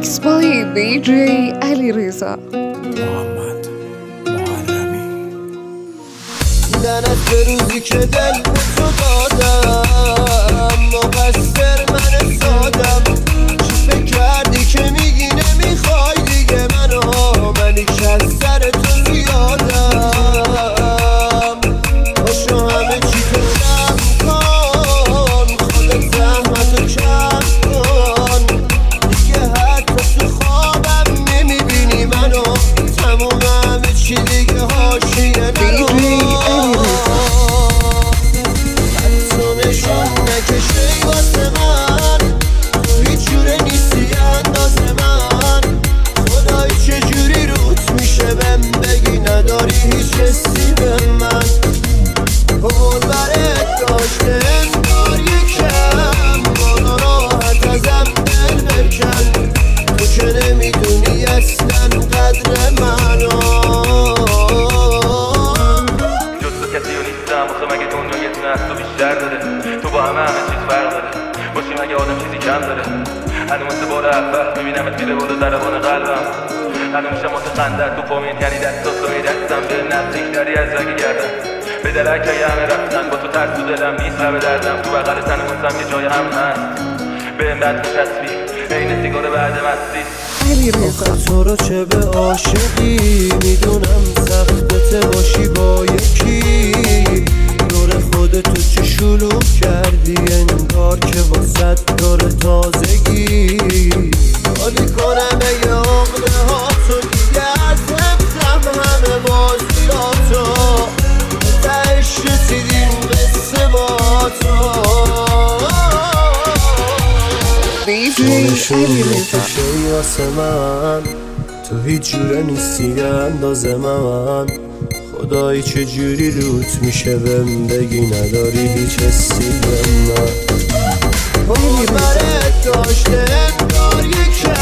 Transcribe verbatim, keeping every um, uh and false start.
Mixed by دی جی علیرضا. محمد محرمی. لعنت به روزی که دل به تو دادم، مقصر من سادم. چی فکر کردی که میگی نمیخوای دیگه منو؟ منی که از سر تو زیادم. باشو همه چی تو جمع کن، خودت زحمتو کم کن دیگه. حتی تو خوابم نمیبینی منو، تموم همه چی دیگه حاشیه نرو. حتی نشون نکشی واسه من، تو هیچ جوره نیستی انداز من. خدای چجوری روت میشه بهم بگی نداری هیچ حسی به من. قول برات داشته انگار یکم، بالا راحت ازم دل بکن. تو که نمیدونی اصلا قدر منو. جز تو کسی و نیستم آخه مگه دنیا یه دونه از تو بیشتر داره؟ تو با همه همه چیز فرق داره، باشی مگه آدم چیزی کم داره؟ هنو مثل بار اول میبینمت میره بالا ضربان قلبم. هنو میشم واسه خندت تو پامین، یعنی دستات تو میدستم به نزدیک داری از رگ گردم. به درک های همه رفتن با تو ترس تو دلم نیست لبه دردم. تو بغل تن بسم یه جای هم هست به این بد میچسبی این سیگار بعد مستی. علیرضا تو رو چه به عاشقی میدونم سختته باشی با یکی. دور خودتو چی شلوغ کردی انگار که واسه داره تازگی. حالی کنم یه عقله ها تو دیگه از حفظم همه بازیاتو. تهش رسیدیم قصه با تو. دی جی علیرضا. شی واسه من، تو هیچ جوره نیستی انداز من. خدایی چجوری روت میشه بهم بگی نداری هیچ حسی به من. قول برات داشته انگار یکم،